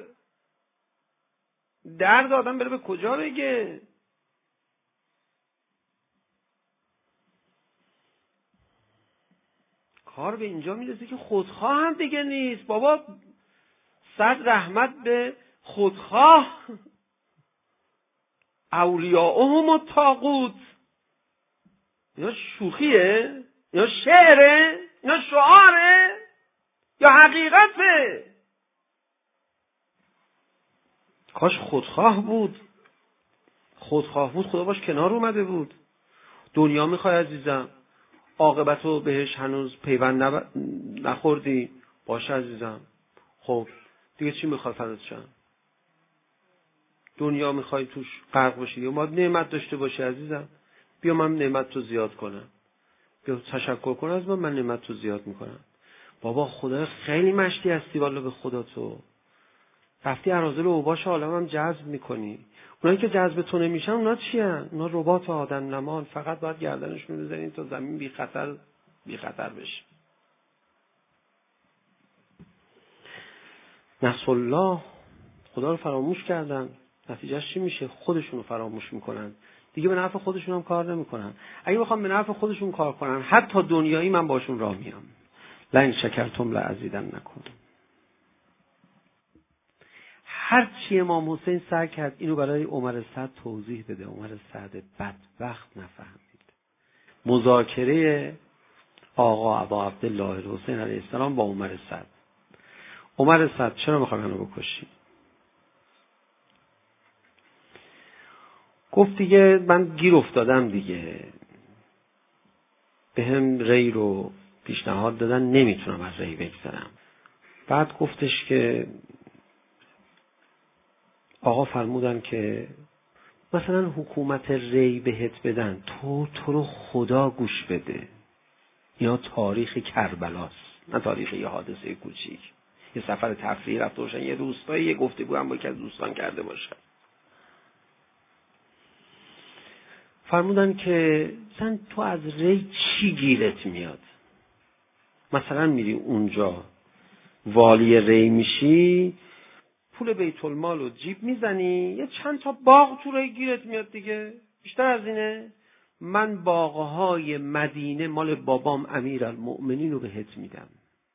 درد آدم بره به کجا بگه؟ کار به اینجا میرسه که خودخواه هم دیگه نیست. بابا صد رحمت به خودخواه. اولیاءهم الطاغوت. اینا شوخیه؟ اینا شعره؟ اینا شعاره؟ یا حقیقته؟ کاش خودخواه بود. خودخواه بود خدا باش کنار اومده بود. دنیا میخوای عزیزم، عاقبتو بهش هنوز پیوند نخوردی، باشه عزیزم. خب دیگه چی میخواد فردت شم؟ دنیا میخوای توش غرق باشی یا ما نعمت داشته باشی عزیزم، بیا من نعمت رو زیاد کنم، بیا تشکر کن از من نعمت رو زیاد میکنم. بابا خدا خیلی مشتی هستی والا به خدا، تو رفتی اراذل و اوباش عالم هم جذب میکنی. اونایی که جذب تو نمیشن اونا چی هن؟ اونا ربات آدم نمان، فقط باید گردنشون بزنین تا زمین بی خطر بشه. نسوا الله، خدا رو فراموش کردن، نتیجهش چی میشه؟ خودشون رو فراموش میکنن دیگه، به نفع خودشون هم کار نمیکنن. اگه بخوام به نفع خودشون کار کنن حتی دنیایی، من باشون راه میام. لئن شکرتم لازیدنکم. هر چی امام حسین سعی کرد اینو برای عمر سعد توضیح بده، عمر سعد بدبخت نفهمید. مذاکره آقا ابا عبدالله الحسین علیه السلام با عمر سعد. عمر سعد چرا میخوای منو بکشی؟ گفت دیگه من گیر افتادم دیگه، به هم ری رو پیشنهاد دادن، نمیتونم از ری بگذرم. بعد گفتش که آقا فرمودن که مثلا حکومت ری بهت بدن، تو رو خدا گوش بده، یا تاریخ کربلاست، نه تاریخ یه حادثه کوچیک، یه سفر تفریحی رفته باشن یه روستایی، یه گفتگو هم با یکی از دوستان کرده باشن. فرمودن که مثلا تو از ری چی گیرت میاد؟ مثلا میری اونجا والی ری میشی، پول بیت المال رو جیب میزنی، یه چند تا باغ تو ری گیرت میاد دیگه، بیشتر از اینه؟ من باغهای مدینه مال بابام امیرالمؤمنین رو بهت میدم.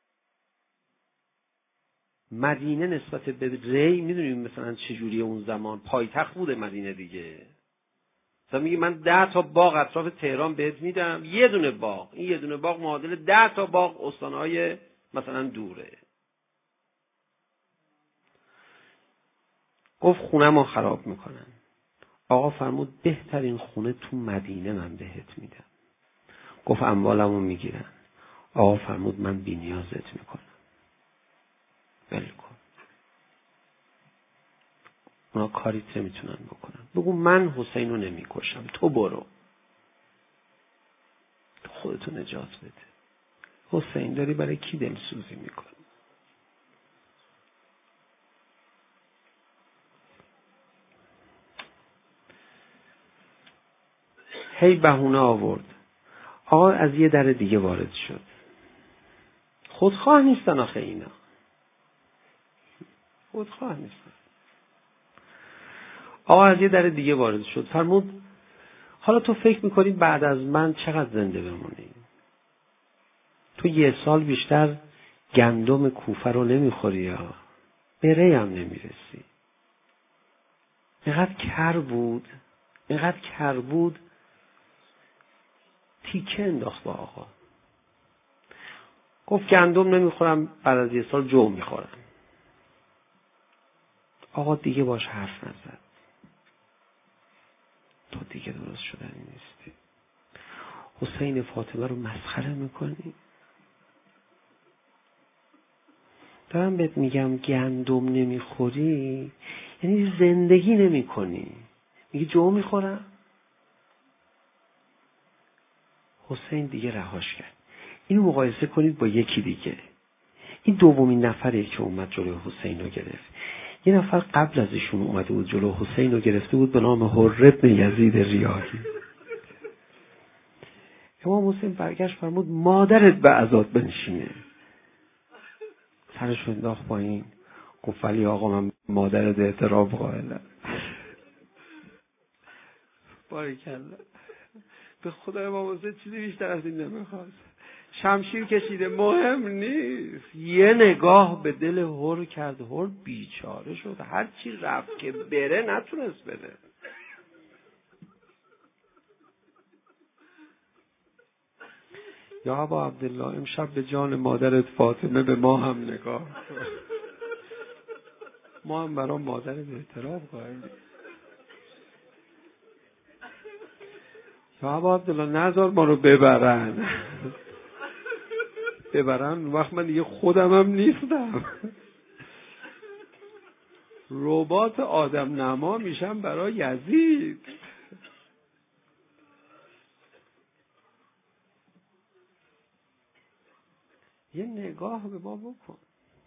مدینه نسبت به ری میدونیم مثلا چجوریه اون زمان، پایتخت بوده مدینه دیگه. مثلا میگه من 10 تا باغ اطراف تهران بهت میدم، یه دونه باغ، این یه دونه باغ معادل 10 تا باغ استانهای مثلا دوره. گفت خونه ما خراب میکنن. آقا فرمود بهترین خونه تو مدینه من بهت میدم. گفت اموالمو میگیرن. آقا فرمود من بی‌نیازت میکنم، ول کن، اونا کاریت نمیتونن بکنن. بگو من حسین رو نمیکشم، تو برو، تو خودتو نجات بده. حسین داری برای کی دلسوزی میکنی؟ هی بهونه آورد. آقا از یه در دیگه وارد شد. خودخواه نیستن آخه اینا، خودخواه نیستن. آقا از یه در دیگه وارد شد. فرمود حالا تو فکر میکنی بعد از من چقدر زنده بمونی؟ تو 1 سال بیشتر گندم کوفه رو نمیخوری یا به ری هم نمیرسی. اینقدر کر بود تیکه انداخت با آقا. گفت گندم نمیخورم، بعد از 1 سال جو میخورم. آقا دیگه باش حرف نزد. تو دیگه درست شدنی نیستی. حسین فاطمه رو مسخره میکنی؟ دارم بهت میگم گندم نمیخوری یعنی زندگی نمیکنی. میگی جو میخورم؟ حسین دیگه رهاش کرد. اینو مقایسه کنید با یکی دیگه. این دومین نفری که اومد جلوی حسین رو گرفت. یه نفر قبل از ایشون اومده بود جلوی حسین رو گرفته بود به نام حر بن یزید ریاحی. امام حسین برگشت فرمود مادرت به عزاد بنشینه. سرش انداخت پایین. گفت ولی آقا من مادرت احترام قائلم. باریکلا. به خدا امام حسین چیزی بیشتر از این نمیخواست. شمشیر کشیده مهم نیست، یه نگاه به دل هر کرد. هر بیچاره شد، هر چی رفت که بره نتونست بره. یا ابا عبدالله امشب به جان مادرت فاطمه به ما هم نگاه، ما هم برای مادرت احترام قائلیم. یا ابا عبدالله نذار ما رو ببرن وقت من دیگه خودم هم نیستم. رباط آدم نما میشن برای یزید. یه نگاه به ما بکن.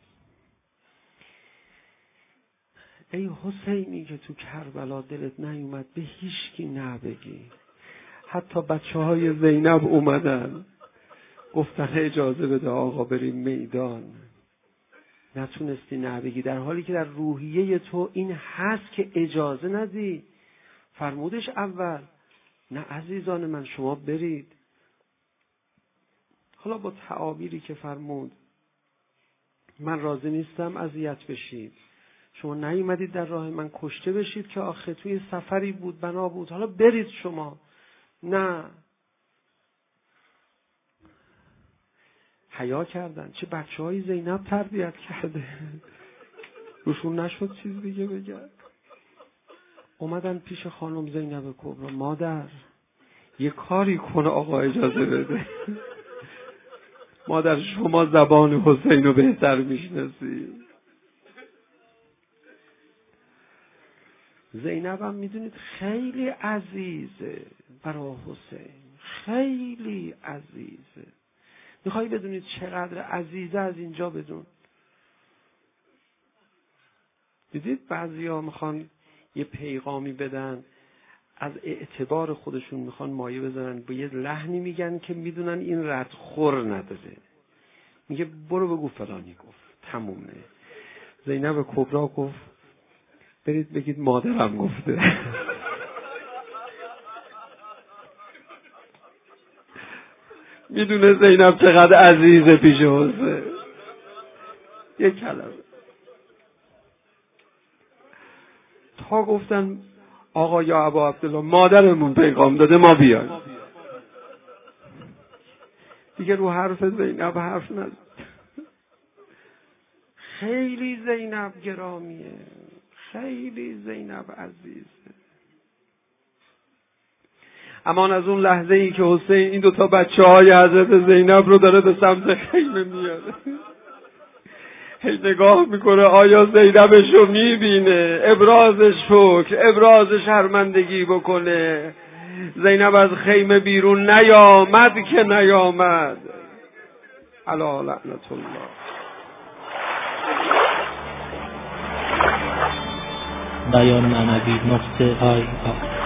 ای حسینی که تو کربلا دلت نیومد به هیچ کی نبگی. حتی بچه‌های زینب اومدن گفتن اجازه بده آقا بریم میدان، نتونستی نبگی، در حالی که در روحیه تو این هست که اجازه ندی. فرمودش اول نه عزیزان من شما برید. حالا با تعابیری که فرمود من راضی نیستم اذیت بشید، شما نیومدید در راه من کشته بشید که آخه توی سفری بود بنا بود، حالا برید شما. نه، حیا کردن. چه بچه‌های زینب تربیت کرده، روشون نشد چیز دیگه بگن. اومدن پیش خانم زینب کبرا، مادر یه کاری کنه آقا اجازه بده. مادر شما زبان حسین رو بهتر میشناسی. زینب هم میدونید خیلی عزیزه برای حسین، خیلی عزیزه. میخوایی بدونید چقدر عزیزه؟ از اینجا بدون. دیدید بعضیا میخوان یه پیغامی بدن، از اعتبار خودشون میخوان مایه بزنن، با یه لحنی میگن که میدونن این ردخور نداره. میگه برو بگو فلانی گفت، تمومه. زینب کبرا گفت برید بگید مادرم گفته. میدونه زینب چقدر عزیزه پیش حسین. یه کلمه تا گفتن آقا یا ابا عبدالله مادرمون پیغام داده ما بیایم. دیگه رو حرف زینب حرف نزد. خیلی زینب گرامیه، خیلی زینب عزیزه. امان از اون لحظه ای که حسین این دوتا بچه های حضرت زینب رو داره به سمت خیمه میاره، هی نگاه میکنه آیا زینبش رو میبینه، ابراز شکر، ابراز شرمندگی بکنه. زینب از خیمه بیرون نیامد که نیامد. علی لعنت الله. بیان معنوی نقطه